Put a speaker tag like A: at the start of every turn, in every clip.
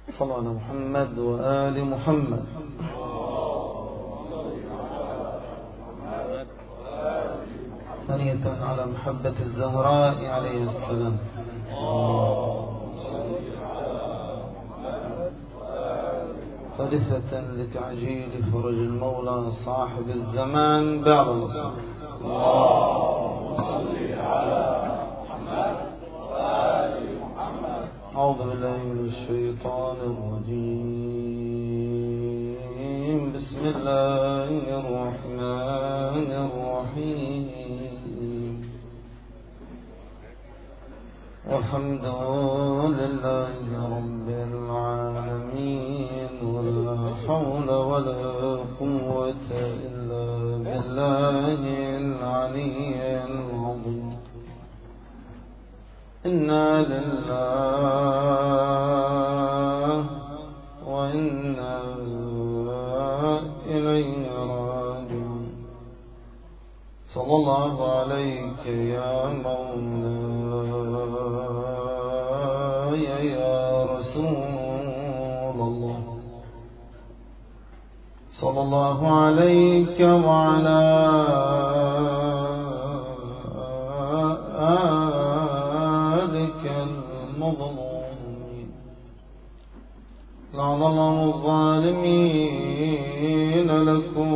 A: صلى على محمد وآل محمد. ثانية على محبة الزهراء عليه السلام. ثالثة لتعجيل فرج المولى صاحب الزمان بعد الصلاة. اللهم صل على محمد وآل محمد. أعوذ بالله من الشيطان الرجيم. بسم الله الرحمن الرحيم. والحمد لله رب العالمين، ولا حول ولا قوة إلا بالله العلي العظيم. إنا لله وإنا إليه راجعون. صلى الله عليك يا مولاي يا رسول الله. صلى الله عليك وعلى آلك المظلومين. لعن الله الظالمين لكم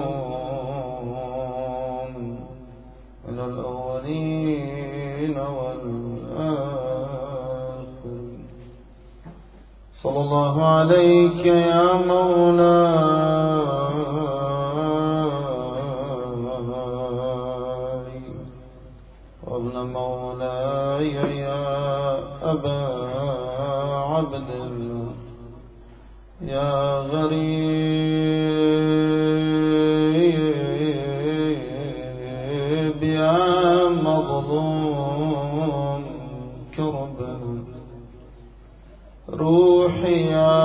A: من الأولين والآخرين. صلى الله عليك يا مولاي وابن مولاي يا أبا عبد الله، يا غريب يا مظلوم كربا، روحي يا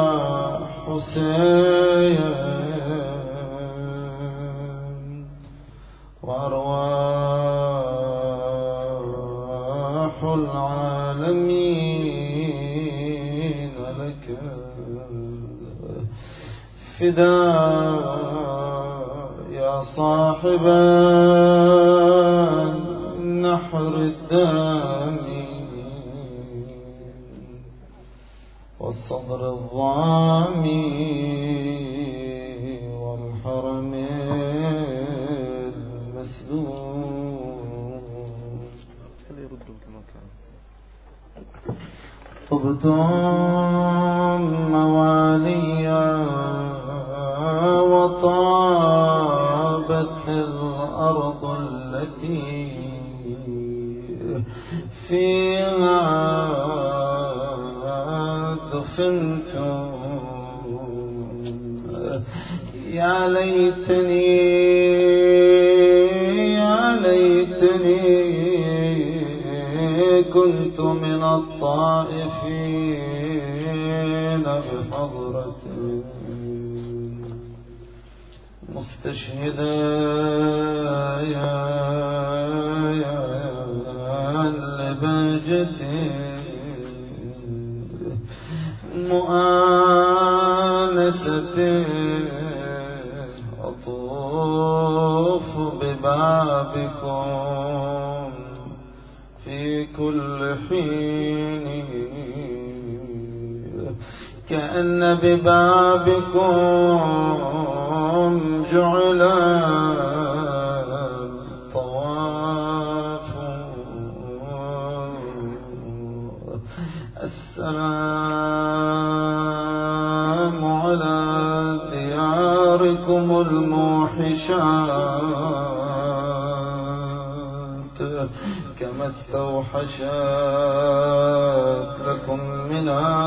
A: حسين، وأرواح العالمين لك فداء يا صاحب النحر الدامي والصدر الضامي والحرم المسدود. طبتم مواليا وطابت الأرض التي فيها دفنتم. يا ليتني كنت من الطائفين بحضرة مستشهدا يا لبهجتي مؤانستي أطوف ببابكم في كل حين، كأن ببابكم جعل الطواف. السلام على دياركم الموحشات، كما استوحشت لكم منى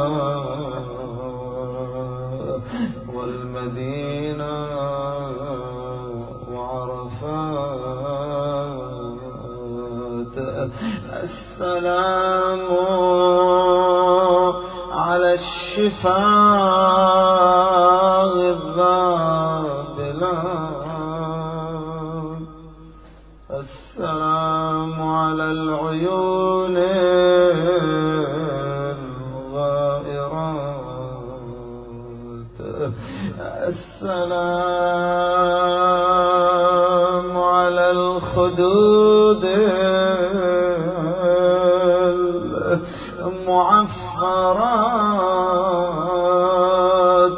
A: والمدينة وعرفات. السلام على الشفاء الذابلات. السلام على العيون الغائرات. السلام على الخدود المعفرات،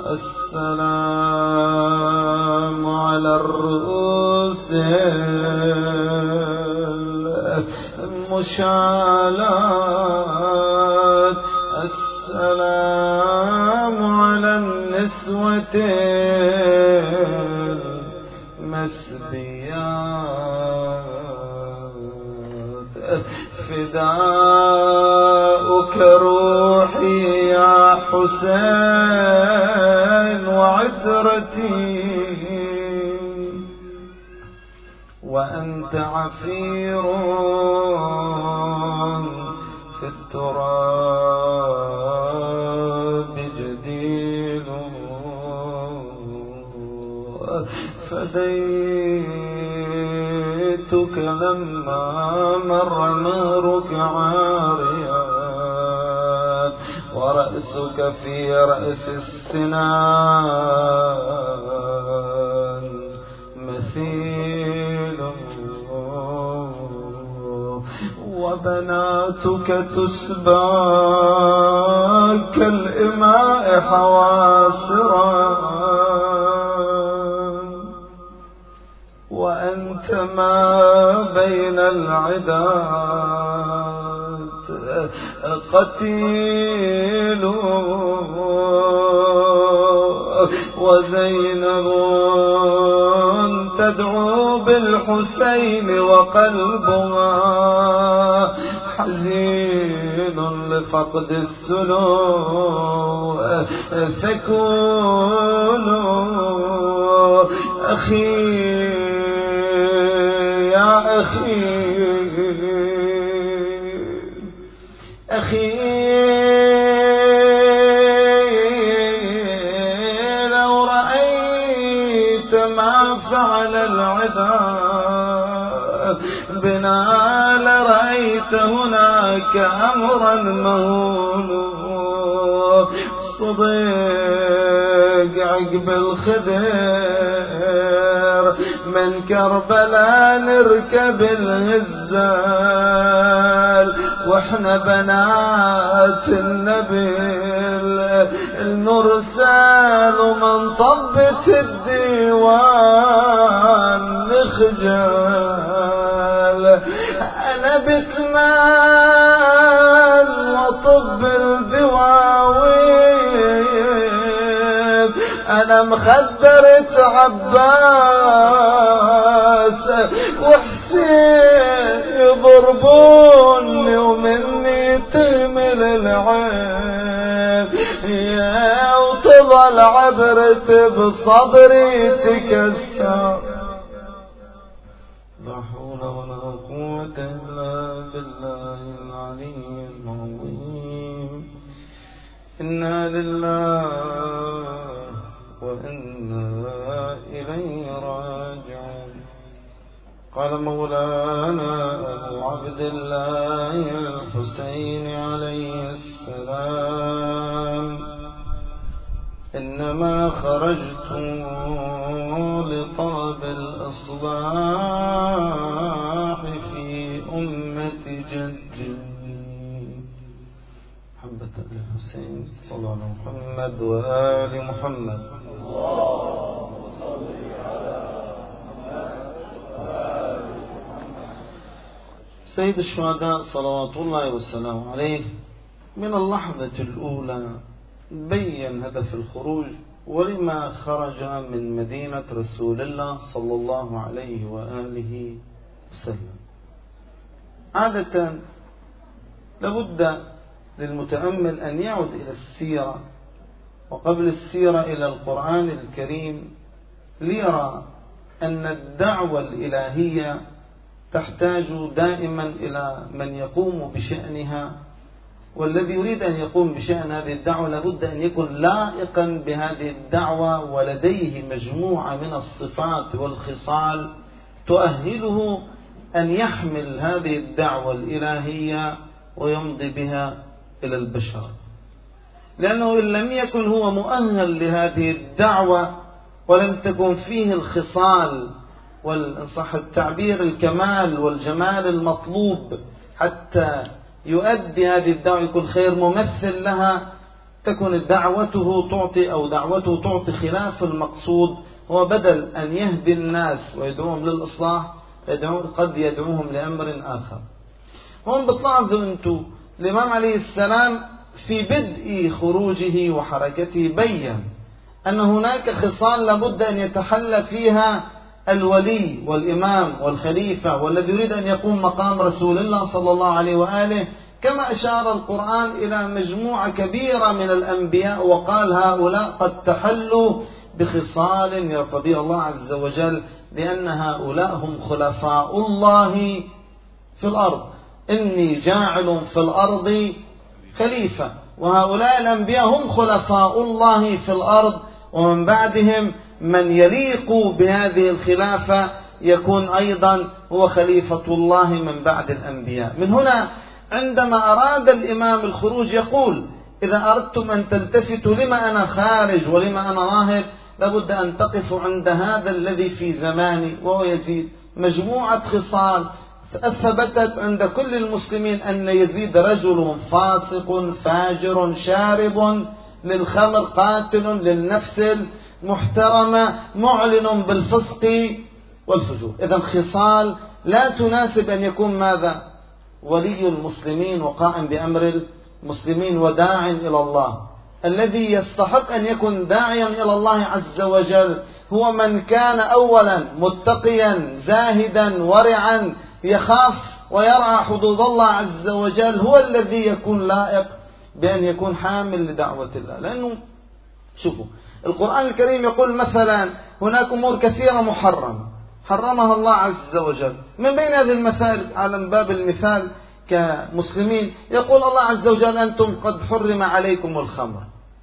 A: السلام على الرؤوس المشالات، السلام على النسوة المسبيات، فداؤك روحي يا حسين وعترتي، وأنت عفير في التراب جديد، فديتك لما مر نارك عاريا، ورأسك في رأس السنان مثيل، وبناتك تسبى كالإماء حواسرا، وأنت ما بين العداد قتيل، وزينب تدعو بالحسين وقلبها حزين لفقد السلو، فكون أخي يا أخي لو رأيت ما فعل العدا بنا لرأيت هناك أمرا مهولا، صديق عقب الخدر من كربلاء نركب الهزال، واحنا بنات النبي المرسال، ومن طبت الديوان نخجل، انا بكمال وطب الدواوين، انا مخدرة عباس وحسين يضربوني ومني تمل العين، يا وتظل عبرة بصدري تكسر، لا حول ولا قوة إلا بالله العلي العظيم. إنا لله وإنا إليه راجعون. قال مولانا أبو عبد الله الحسين عليه السلام: إنما خرجت لطلب الإصلاح في أمة جدي محبة الحسين صلى الله عليه محمد وآل محمد. اللهم صل على محمد. سيد الشهداء صلوات الله وسلامه عليه من اللحظة الأولى بين هدف الخروج ولما خرج من مدينة رسول الله صلى الله عليه وآله وسلم. عادة لابد للمتأمل أن يعود إلى السيرة، وقبل السيرة إلى القرآن الكريم، ليرى أن الدعوة الإلهية تحتاج دائما إلى من يقوم بشأنها، والذي يريد أن يقوم بشأن هذه الدعوة لابد أن يكون لائقا بهذه الدعوة ولديه مجموعة من الصفات والخصال تؤهله أن يحمل هذه الدعوة الإلهية ويمضي بها إلى البشر. لأنه إن لم يكن هو مؤهل لهذه الدعوة ولم تكن فيه الخصال وإن صح التعبير الكمال والجمال المطلوب حتى يؤدي هذه الدعوة، يكون خير ممثل لها، تكون دعوته تعطي خلاف المقصود. هو بدل أن يهدي الناس ويدعوهم للإصلاح قد يدعوهم لأمر آخر. هم بتلاحظوا أنتم الإمام عليه السلام في بدء خروجه وحركته بيّن أن هناك خصال لابد أن يتحلى فيها الولي والإمام والخليفة والذي يريد أن يقوم مقام رسول الله صلى الله عليه وآله، كما أشار القرآن إلى مجموعة كبيرة من الأنبياء وقال هؤلاء قد تحلوا بخصال يرتضيها الله عز وجل، لأن هؤلاء هم خلفاء الله في الأرض. إني جاعل في الأرض خليفة، وهؤلاء الأنبياء هم خلفاء الله في الأرض، ومن بعدهم من يليق بهذه الخلافة يكون أيضا هو خليفة الله من بعد الأنبياء. من هنا عندما أراد الإمام الخروج يقول إذا أردتم أن تلتفتوا لما أنا خارج ولما أنا راهب لابد أن تقفوا عند هذا الذي في زماني وهو يزيد. مجموعة خصال أثبتت عند كل المسلمين أن يزيد رجل فاسق فاجر شارب للخمر قاتل للنفس المحترمة معلن بالفسق والفجور. إذن خصال لا تناسب أن يكون ماذا؟ ولي المسلمين وقائم بأمر المسلمين وداع إلى الله. الذي يستحق أن يكون داعيا إلى الله عز وجل هو من كان أولا متقيا زاهدا ورعا يخاف ويرعى حدود الله عز وجل، هو الذي يكون لائق بأن يكون حامل لدعوة الله. لأنه شوفوا القرآن الكريم يقول مثلا هناك أمور كثيرة محرمة حرمها الله عز وجل. من بين هذه المثال على باب المثال كمسلمين يقول الله عز وجل أنتم قد حرم عليكم الخمر.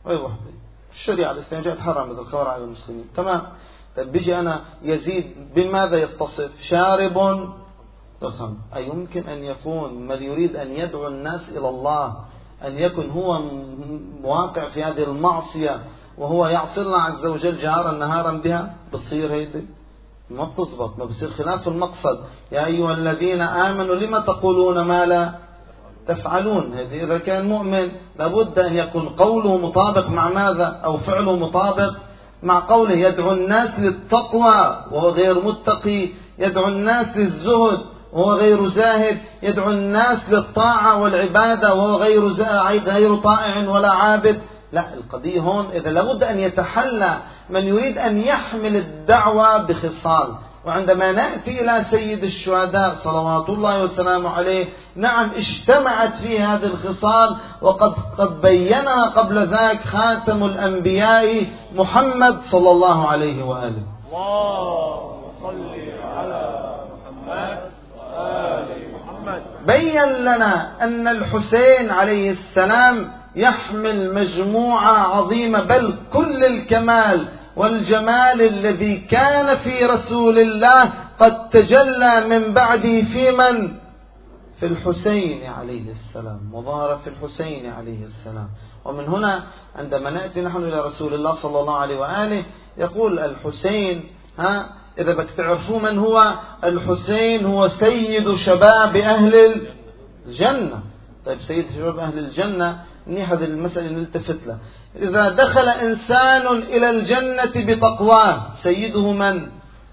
A: الشريعة الإسلامية جاءت حرمت الخمر على المسلمين، تمام. طيب بيجي أنا يزيد بماذا يتصف؟ شارب الخمر. أيمكن أن يكون من يريد أن يدعو الناس إلى الله أن يكون هو مواقع في هذه المعصية وهو يعصي الله عز وجل جهارا نهارا بها؟ بصير هيدي ما بتزبط، ما بصير خلاف المقصد. يا أيها الذين آمنوا لما تقولون ما لا تفعلون. هذه إذا كان مؤمن لابد أن يكون قوله مطابق مع ماذا؟ أو فعله مطابق مع قوله. يدعو الناس للتقوى وهو غير متقي، يدعو الناس للزهد وهو غير زاهد، يدعو الناس للطاعة والعبادة وهو غير طائع ولا عابد. لا، القضية هون إذا لابد أن يتحلى من يريد أن يحمل الدعوة بخصال. وعندما نأتي إلى سيد الشهداء صلوات الله وسلامه عليه، نعم اجتمعت فيه هذه الخصال وقد بينها قبل ذاك خاتم الأنبياء محمد صلى الله عليه وآله.
B: اللهم صل على محمد وآل محمد.
A: بين لنا أن الحسين عليه السلام يحمل مجموعة عظيمة بل كل الكمال والجمال الذي كان في رسول الله قد تجلى من بعده في من؟ في الحسين عليه السلام، وظهر في الحسين عليه السلام. ومن هنا عندما نأتي نحن إلى رسول الله صلى الله عليه وآله يقول الحسين إذا بدك تعرفوا من هو الحسين، هو سيد شباب أهل الجنة. طيب سيد شباب أهل الجنة هذه المسألة نلتفت له. إذا دخل إنسان إلى الجنة بتقواه سيده من؟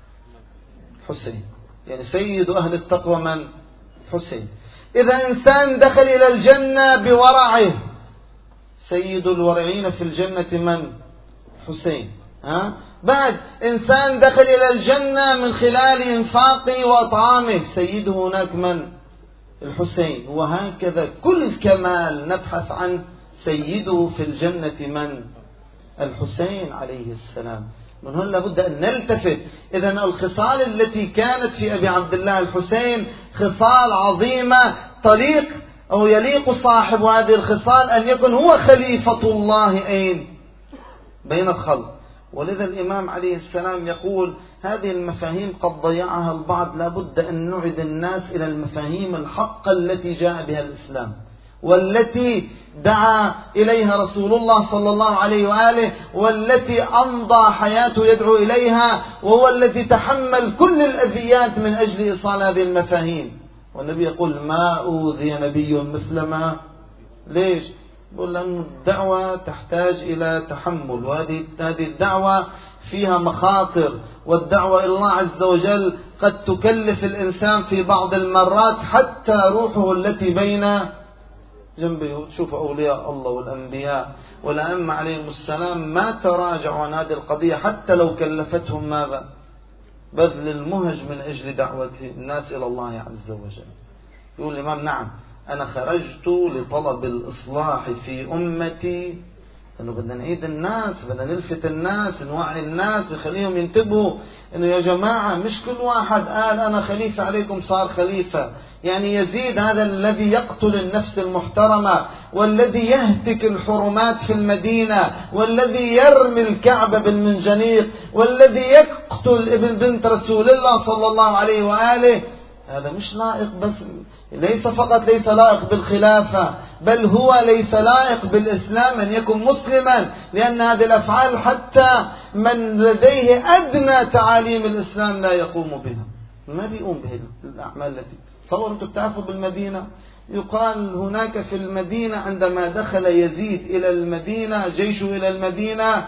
A: حسين. يعني سيد أهل التقوى من؟ حسين. إذا إنسان دخل إلى الجنة بورعه سيد الورعين في الجنة من؟ حسين. بعد إنسان دخل إلى الجنة من خلال إنفاقه وأطعامه سيده هناك من؟ الحسين. وهكذا كل كمال نبحث عن سيده في الجنة من؟ الحسين عليه السلام. من هنا لابد أن نلتفت. إذن الخصال التي كانت في أبي عبد الله الحسين خصال عظيمة تليق أو يليق صاحب هذه الخصال أن يكون هو خليفة الله أين؟ بين الخلق. ولذا الإمام عليه السلام يقول هذه المفاهيم قد ضيعها البعض، لابد أن نعد الناس إلى المفاهيم الحقة التي جاء بها الإسلام. والتي دعا إليها رسول الله صلى الله عليه وآله، والتي أمضى حياته يدعو إليها، وهو الذي تحمل كل الأذيات من أجل إيصال هذه المفاهيم. والنبي يقول ما أوذي نبي مثل ما. ليش؟ يقول لأن الدعوة تحتاج إلى تحمل، وهذه الدعوة فيها مخاطر، والدعوة إلى الله عز وجل قد تكلف الإنسان في بعض المرات حتى روحه التي بين جنبه. شوف أولياء الله والأنبياء والأئمة عليهم السلام ما تراجعوا عن هذه القضية حتى لو كلفتهم ماذا؟ بذل المهج من أجل دعوة الناس إلى الله عز وجل. يقول الإمام نعم أنا خرجت لطلب الإصلاح في أمتي، إنه بدنا نعيد الناس، بدنا نلفت الناس، نوعي الناس، نخليهم ينتبهوا إنه يا جماعة مش كل واحد قال أنا خليفة عليكم صار خليفة. يعني يزيد هذا الذي يقتل النفس المحترمة، والذي يهتك الحرمات في المدينة، والذي يرمي الكعبة بالمنجنيق، والذي يقتل ابن بنت رسول الله صلى الله عليه وآله، هذا مش لائق. بس ليس فقط ليس لائق بالخلافة، بل هو ليس لائق بالإسلام أن يكون مسلما، لأن هذه الأفعال حتى من لديه أدنى تعاليم الإسلام لا يقوم بها، ما بيقوم بها الأعمال التي تصوروا. تعرفوا بالمدينة يقال هناك في المدينة عندما دخل يزيد إلى المدينة جيشه إلى المدينة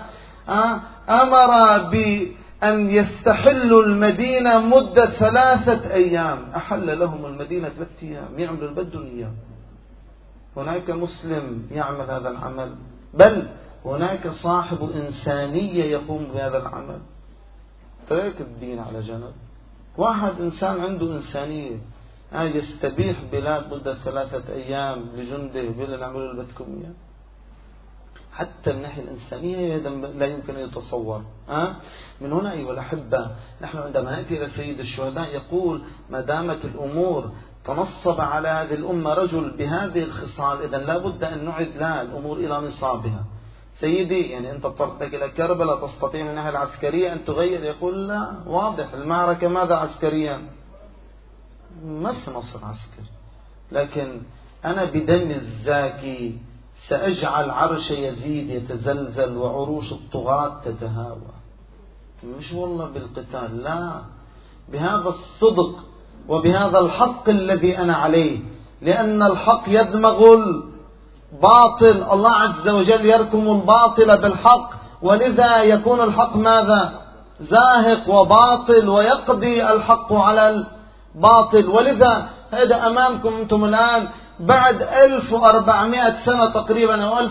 A: أمر بأن يستحلوا المدينة مدة 3 أيام. أحل لهم المدينة 3 أيام يعملوا البدن إياه. هناك مسلم يعمل هذا العمل، بل هناك صاحب إنسانية يقوم بهذا العمل. ترك الدين على جنب، واحد إنسان عنده إنسانية يستبيح بلاد مدة 3 أيام لجنده بلا نعمل البدكم إياه. حتى من ناحية الإنسانية لا يمكن أن يتصور. من هنا أيها الأحبة نحن عندما نأتي إلى سيد الشهداء يقول ما دامت الأمور تنصب على هذه الأمة رجل بهذه الخصال، إذن لا بد أن نعد لها الأمور إلى نصابها. سيدي يعني أنت طرتك إلى كربلاء تستطيع من الناحية العسكرية أن تغير؟ يقول لا، واضح المعركة ماذا عسكريا؟ ما في نصر عسكري، لكن أنا بدم الزاكي سأجعل عرش يزيد يتزلزل وعروش الطغاة تتهاوى. مش والله بالقتال، لا، بهذا الصدق وبهذا الحق الذي أنا عليه، لأن الحق يدمغ الباطل، الله عز وجل يركم الباطل بالحق، ولذا يكون الحق ماذا؟ زاهق وباطل، ويقضي الحق على الباطل. ولذا هذا أمامكم أنتم الآن بعد 1400 سنة تقريبا أو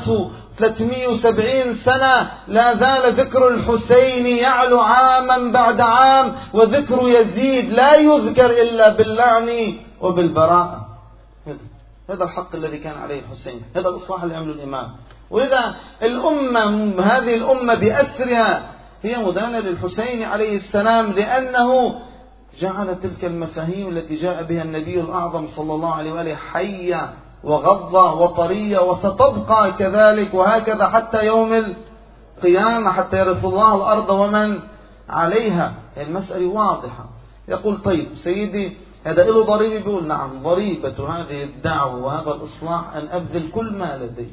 A: 1370 سنة لا زال ذكر الحسين يعلو عاما بعد عام، وذكر يزيد لا يذكر إلا باللعن وبالبراءة. هذا الحق الذي كان عليه الحسين، هذا الإصلاح اللي عمله الإمام. ولذا الأمة هذه الأمة بأسرها هي مدانة للحسين عليه السلام، لأنه جعل تلك المفاهيم التي جاء بها النبي الأعظم صلى الله عليه وآله حية وغضة وطرية، وستبقى كذلك وهكذا حتى يوم القيامة، حتى يرث الله الأرض ومن عليها. المسألة واضحة. يقول طيب سيدي هذا له ضريبة؟ بيقول نعم، ضريبة هذه الدعوة وهذا الإصلاح أن أبذل كل ما لدي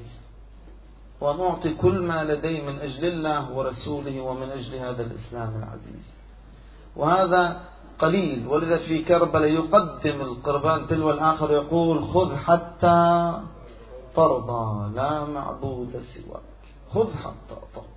A: ونعطي كل ما لدي من أجل الله ورسوله ومن أجل هذا الإسلام العزيز. وهذا قليل، ولذا في كربلاء يقدم القربان تلو الآخر يقول خذ حتى ترضى لا معبود سواك، خذ حتى ترضى.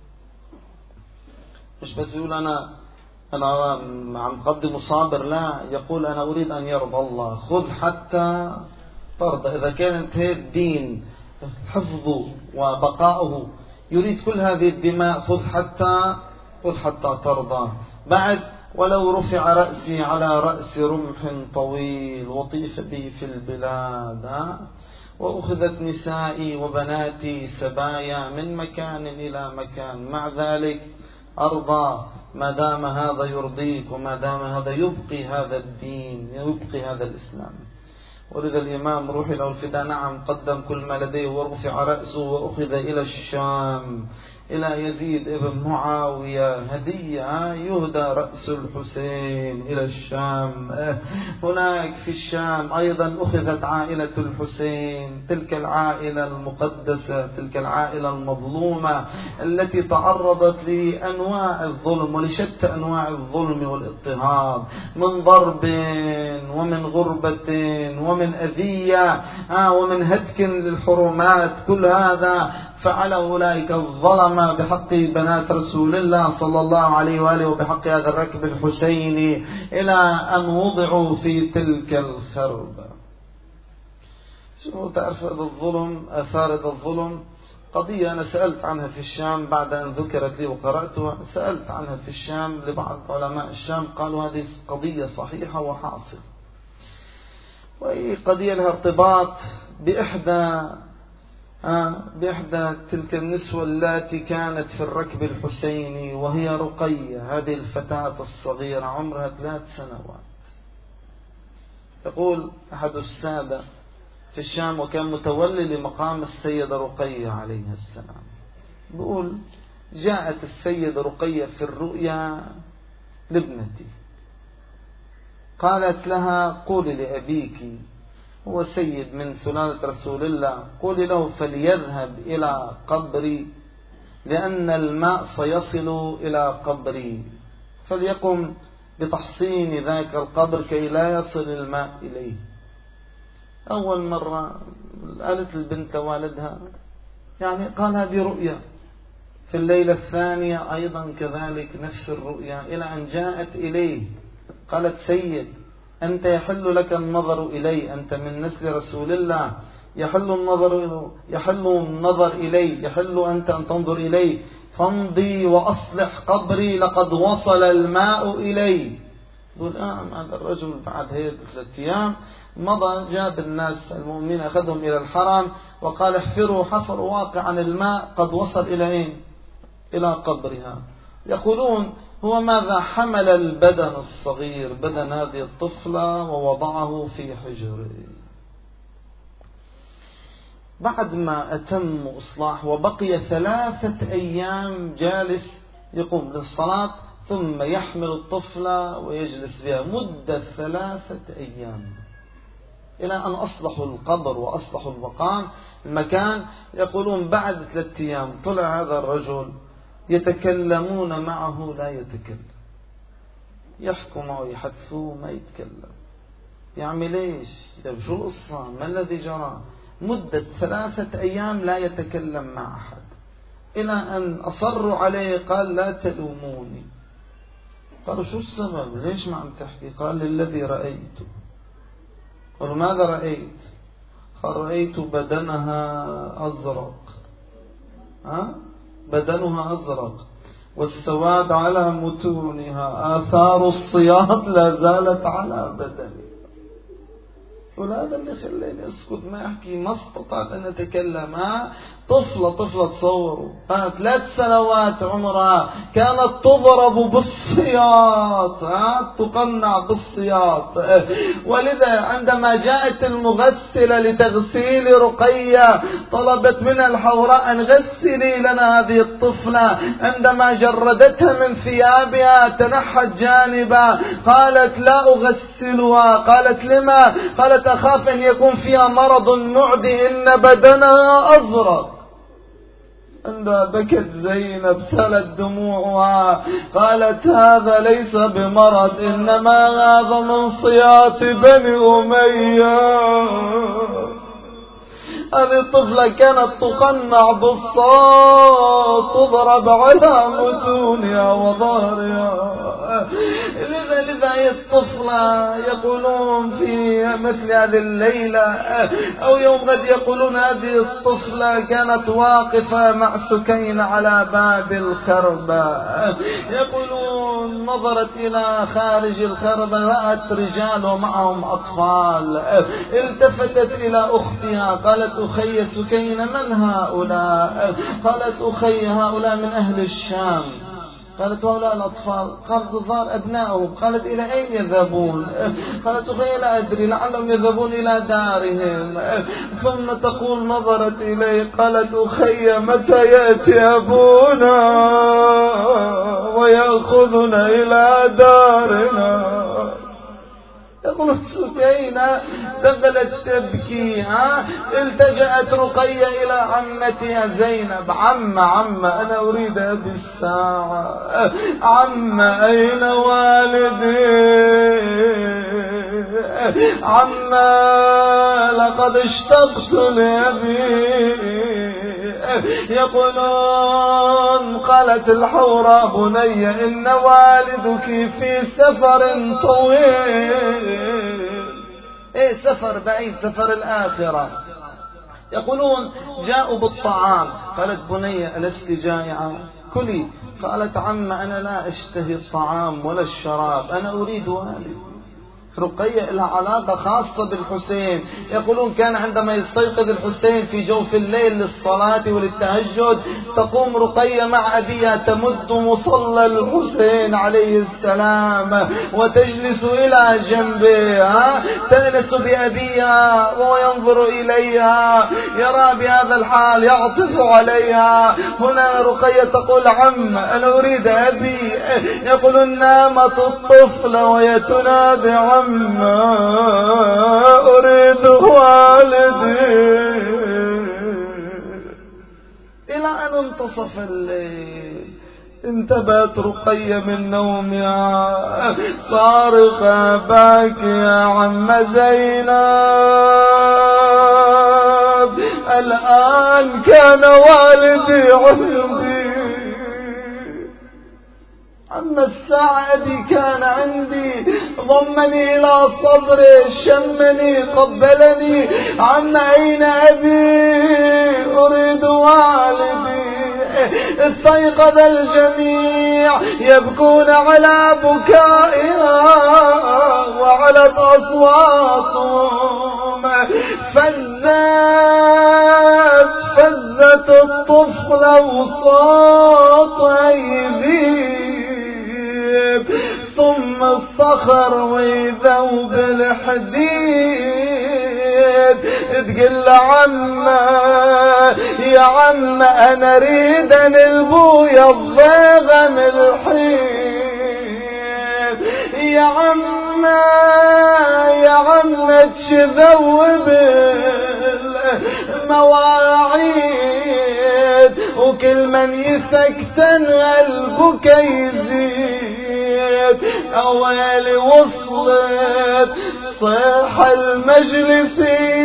A: مش بس يقول أنا عم قدم صابر، لا، يقول أنا أريد أن يرضى الله، خذ حتى ترضى. إذا كانت هي الدين حفظه وبقاؤه يريد كل هذه الدماء، خذ حتى ترضى. بعد ولو رفع رأسي على رأس رمح طويل وطيف بي في البلاد، وأخذت نسائي وبناتي سبايا من مكان إلى مكان، مع ذلك أرضى ما دام هذا يرضيك، وما دام هذا يبقي هذا الدين، يبقي هذا الإسلام. ولذا الإمام روحي له الفداء نعم قدم كل ما لديه ورفع رأسه وأخذ إلى الشام إلى يزيد ابن معاوية هدية، يهدى رأس الحسين إلى الشام. هناك في الشام أيضا أخذت عائلة الحسين، تلك العائلة المقدسة، تلك العائلة المظلومة التي تعرضت لأنواع الظلم ولشتى أنواع الظلم والاضطهاد، من ضرب ومن غربة ومن أذية ومن هتك للحرمات. كل هذا فعل أولئك الظلمة بحق بنات رسول الله صلى الله عليه وآله وبحق هذا الركب الحسيني إلى أن وضعوا في تلك الخربة. شو تعرف هذا الظلم، آثار هذا الظلم؟ قضية أنا سألت عنها في الشام بعد أن ذكرت لي وقرأتها، سألت عنها في الشام لبعض علماء الشام، قالوا هذه قضية صحيحة وحاصلة، وهي قضية لها ارتباط بإحدى تلك النسوة التي كانت في الركب الحسيني، وهي رقية، هذه الفتاة الصغيرة عمرها 3 سنوات. يقول أحد السادة في الشام وكان متولي لمقام السيدة رقية عليها السلام، بيقول جاءت السيدة رقية في الرؤيا لابنتي، قالت لها قولي لأبيك هو سيد من سلالة رسول الله، قولي له فليذهب إلى قبري لأن الماء سيصل إلى قبري، فليقم بتحصين ذاك القبر كي لا يصل الماء إليه. أول مرة قالت البنت لوالدها يعني قال هذه رؤيا. في الليلة الثانية أيضا كذلك نفس الرؤيا، إلى أن جاءت إليه قالت سيد أنت يحل لك النظر إلي، أنت من نسل رسول الله، يحل النظر إلي، يحل أنت أن تنظر إلي، فامضي وأصلح قبري لقد وصل الماء إلي. يقول هذا الرجل بعد هيك 3 أيام مضى، جاب الناس المؤمنين أخذهم إلى الحرم وقال احفروا، حفروا واقعا الماء قد وصل إلى إلى قبرها. يقولون هو ماذا حمل البدن الصغير، بدن هذه الطفلة، ووضعه في حجره. بعد ما أتم إصلاح وبقي 3 أيام جالس يقوم للصلاة، ثم يحمل الطفلة ويجلس بها مدة 3 أيام إلى أن أصلحوا القبر وأصلحوا المكان. يقولون بعد 3 أيام طلع هذا الرجل يتكلمون معه لا يتكلم، يحكوا معه يحدثوه ما يتكلم. يعمل ايش؟ شو القصة؟ ما الذي جرى؟ مدة 3 أيام لا يتكلم مع أحد، إلى أن أصروا عليه قال لا تلوموني. قالوا شو السبب؟ ليش ما عم تحكي؟ قال للذي رأيته. قالوا ماذا رأيت؟ قال رأيت بدنها أزرق، بدنها أزرق والسواد على متونها، آثار الصياط لا زالت على بدنها. وهذا اللي خلاني أسكت ما أحكي، ما استطعت أن أتكلم. طفلة تصوروا 3 سنوات عمرها كانت تضرب بالسياط، تقنع بالسياط. ولذا عندما جاءت المغسلة لتغسيل رقية طلبت منها الحوراء أن غسلي لنا هذه الطفلة. عندما جردتها من ثيابها تنحت جانبا، قالت لا أغسلها. قالت لما؟ قالت أخاف أن يكون فيها مرض معدي، إن بدنها أزرق. عندما بكت زينب سالت دموعها، قالت هذا ليس بمرض، إنما هذا من صياط بني أمية. هذه الطفلة كانت تقنع بالصوت، تضرب على متونها وظهرها. لذا هي الطفلة يقولون في مثل هذه الليلة أو يوم غد، يقولون هذه الطفلة كانت واقفة مع سكينة على باب الخربة. يقولون نظرت إلى خارج الخربة رأت رجال ومعهم أطفال، التفتت إلى أختها قالت أخي سكينة من هؤلاء؟ قالت أخي هؤلاء من أهل الشام. قالت هؤلاء الأطفال. قالت الظاهر أبنائهم. قالت إلى أين يذهبون؟ قالت أخي لا أدري، لعلهم يذهبون إلى دارهم. ثم تقول نظرت إليه قالت أخي متى يأتي أبونا ويأخذنا إلى دارنا؟ يقول سكينة دخلت تبكي. التجأت رقية إلى عمتها زينب. عم أنا أريد أبي الساعة. عم أين والدي؟ عم لقد اشتقت لأبي. يقولون قالت الحوراء بني إن والدك في سفر طويل. ايه سفر بعيد، سفر الآخرة. يقولون جاءوا بالطعام. قالت بني ألست جائعة؟ كلي. قالت عم أنا لا أشتهي الطعام ولا الشراب، أنا أريد والدي. رقية لها علاقة خاصة بالحسين. يقولون كان عندما يستيقظ الحسين في جوف الليل للصلاة وللتهجد تقوم رقية مع أبيها تمد مصلى الحسين عليه السلام وتجلس إلى جنبه، تأنس بأبيها وهو ينظر إليها، يرى بهذا الحال يعطف عليها. هنا رقية تقول عم أنا أريد أبي. يقولون نامت الطفل وهي تنادي عم أريد والدي. إلى أن انتصف الليل انتبهت رقية من نومها صارخة باكية عم زينب الآن كان والدي عندي. عم الساعة كان عندي، ضمني إلى صدري، شمني، قبلني. عم أين أبي؟ أريد والدي. استيقظ الجميع يبكون على بكائها وعلت أصواتهم. فزت الطفل وصوت أيديه ثم الصخر ويذوب الحديد. تقول عمّا يا عم أنا أريد البويا الضيغم الحين. يا عم تشذوب المواعيد وكل من يسكتن قلبك يزيد. أولي وصلت صيح المجلس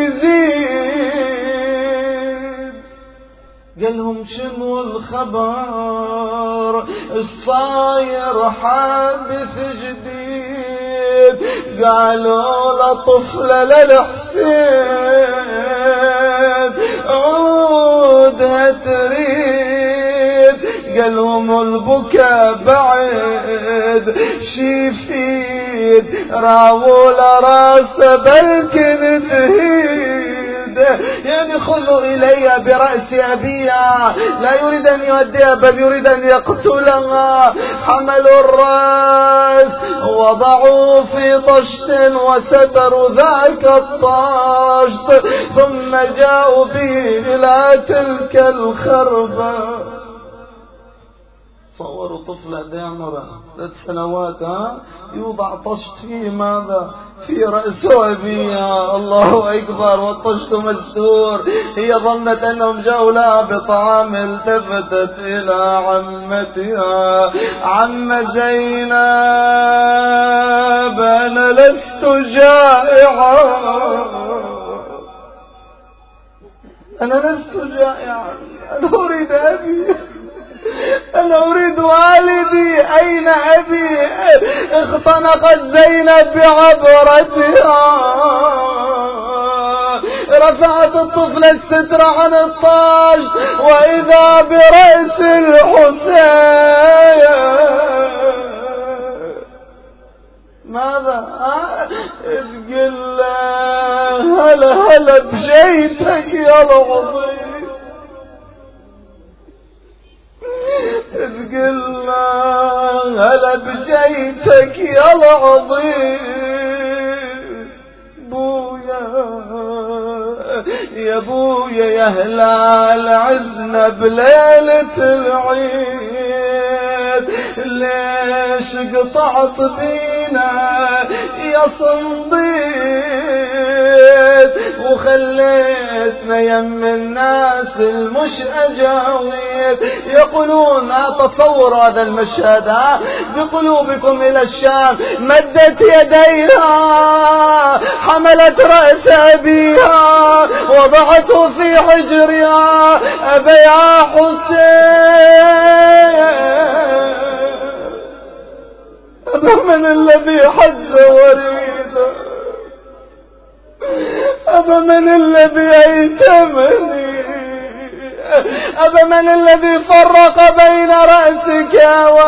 A: يزيد. قالهم شنو الخبر؟ الصاير حادث جديد. قالوا لطفل للحسين عودها تريد. قالهم البكا بعد شيفيد راووا لراس بلكن تهيد. يعني خذوا إلي برأس أبيها، لا يريد أن يوديها بل يريد أن يقتلها. حملوا الرأس وضعوا في طشت وستروا ذاك الطشت ثم جاءوا به إلى تلك الخربة. تصوروا طفل قد عمره 3 سنوات يوضع طشت فيه ماذا؟ في رأس أبيها. الله أكبر. والطشت مستور. هي ظنت أنهم جاءوا لها بطعام. التفتت إلى عمتها عم زينب أنا لست جائعا، أنا لست جائعا، أنا أريد أبي، أنا أريد والدي. أين أبي؟ اختنقت زينب بعبرتها، رفعت الطفل الستر عن الطاش وإذا برأس الحسين. ماذا؟ تقول هلا بجيتك يا العظيم. تقول هلا بجيتك يا العظيم بويا يا بويا يا هلال عزنا بليلة العيد ليش قطعت بينا يا صنديد وخليتنا يم الناس المش أجاويد يقولون أتصور هذا المشهد بقلوبكم إلى الشام مدت يديها حملت رأس أبيها وضعته في حجرها أبا يا حسين أبا من الذي حز وريده أبا من الذي أيتمني أبا من الذي فرق بين رأسك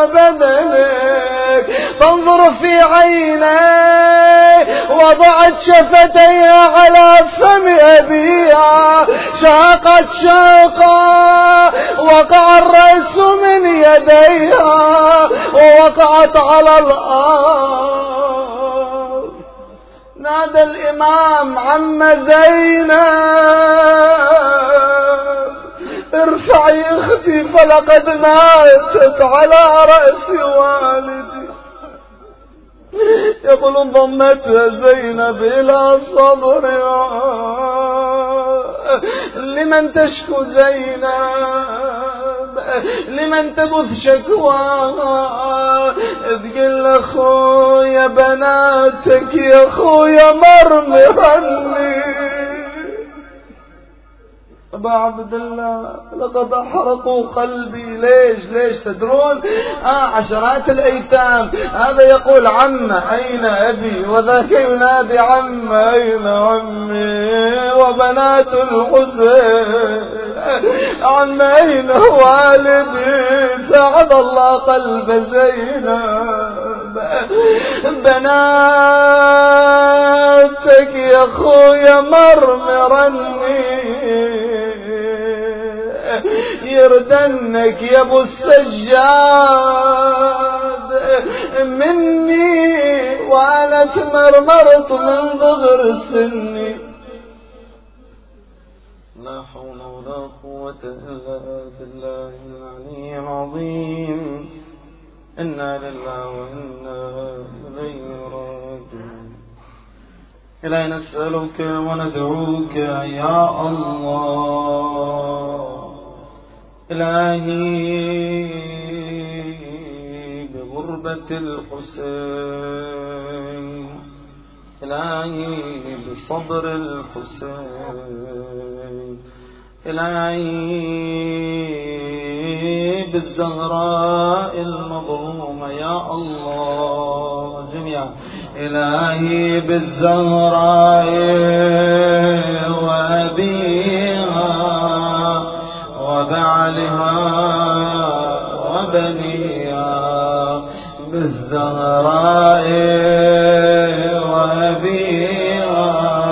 A: وبدنك فانظر في عيني وضعت شفتيها على فم أبيها شاقت شاقا وقع الرأس من يديها ووقعت على الأرض نادى الإمام عم زينب ارفعي اختي فلقد ماتت على رأس والدي يقول انضمتها زينب إلى صدرها لمن تشكو زينب لمن تبث شكواها تقول اخويا بناتك يا اخويا مرمرني أبا عبد الله لقد أحرقوا قلبي ليش تدرون عشرات الأيتام هذا يقول عم أين أبي وذاك ينادي عم أين عمي وبنات الحسين عم أين والدي ساعد الله قلب زينب بناتك يا أخويا مرمرني يردنك يا ابو السجاد مني وانا تمرمرت من ضغر سني لا حول ولا قوة الا بالله العلي العظيم انا لله وانا اليه راجعون إلهي نسألك وندعوك يا الله إلهي بغربة الحسين إلهي بصبر الحسين إلهي بالزهراء المظلومة يا الله جميعا إلهي بالزهراء وأبيها وبعلها وبنيها بالزهراء وأبيها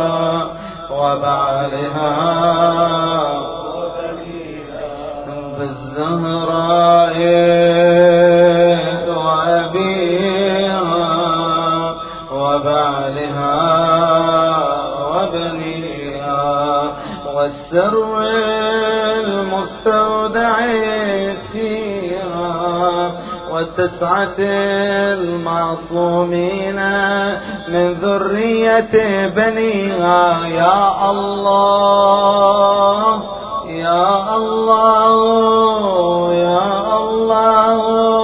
A: وبعلها وبنيها بالزهراء وأبيها وبعلها وبنيها والسر المستودع فيها والتسعة المعصومين من ذرية بنيها يا الله يا الله يا الله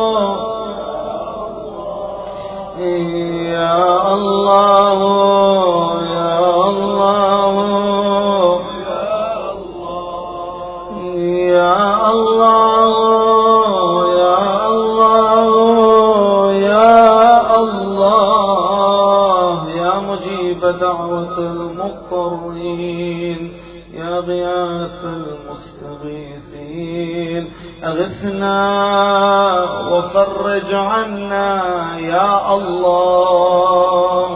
A: يا الله دعوة المضطرين يا غياث المستغيثين أغثنا وفرج عنا يا الله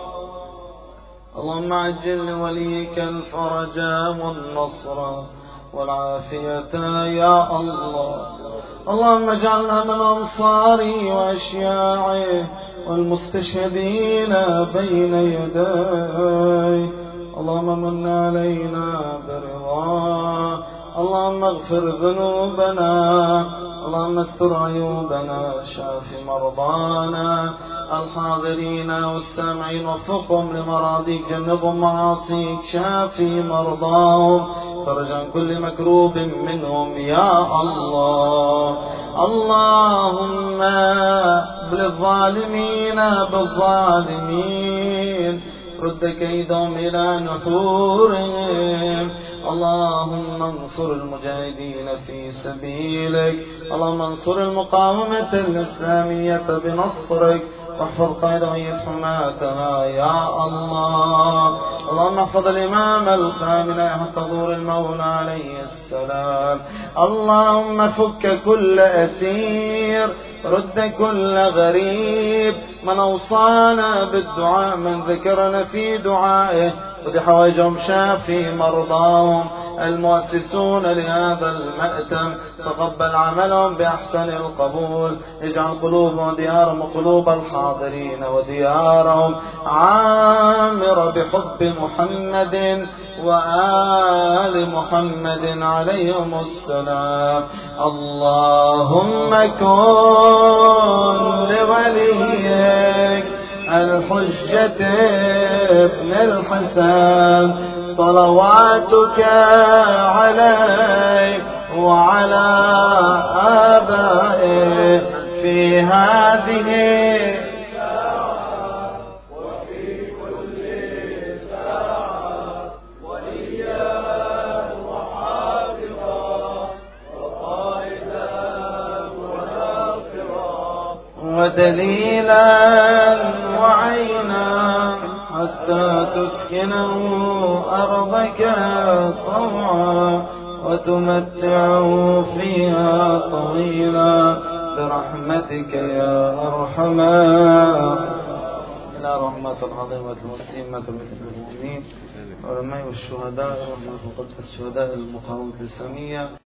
A: اللهم عجل لوليك الفرج والنصر والعافية يا الله اللهم اجعلنا من أنصاره وأشياعه والمستشهدين بين يديه. اللهم من علينا برضاه، اللهم اغفر ذنوبنا، اللهم استر عيوبنا، شاف مرضانا الحاضرين والسامعين، وفقهم لمراضيك، جنبهم معاصيك، شافي مرضاهم، فرج عن كل مكروب منهم يا الله. اللهم للظالمين بالظالمين، رد كيدهم إلى نحورهم. اللهم انصر المجاهدين في سبيلك، اللهم انصر المقاومة الإسلامية بنصرك، واحفظ قائد حماتها يا الله. اللهم احفظ الإمام الخامنة حتى ظهور المولى عليه السلام. اللهم فك كل أسير، رد كل غريب، من أوصانا بالدعاء، من ذكرنا في دعائه، ودي حوائجهم، شافي مرضاهم، المؤسسون لهذا المأتم تقبل عملهم بأحسن القبول، اجعل قلوبهم وديارهم وقلوب الحاضرين وديارهم عامرة بحب محمد وآل محمد عليهم السلام. اللهم كن لوليك الحجة ابن الحسن صلواتك عليه وعلى آبائه في هذه وفي كل ساعة، وليا وحافظا وقائدا وناصرا ودليلا وعينا، حتى تسكنه أرضك طوعا وتمتعه فيها طويلا برحمتك يا أرحم. إلى رحمة العظيمة المسلمة المؤمنين والعلماء والشهداء، ورحمة الشهداء المقاومة الإسلامية.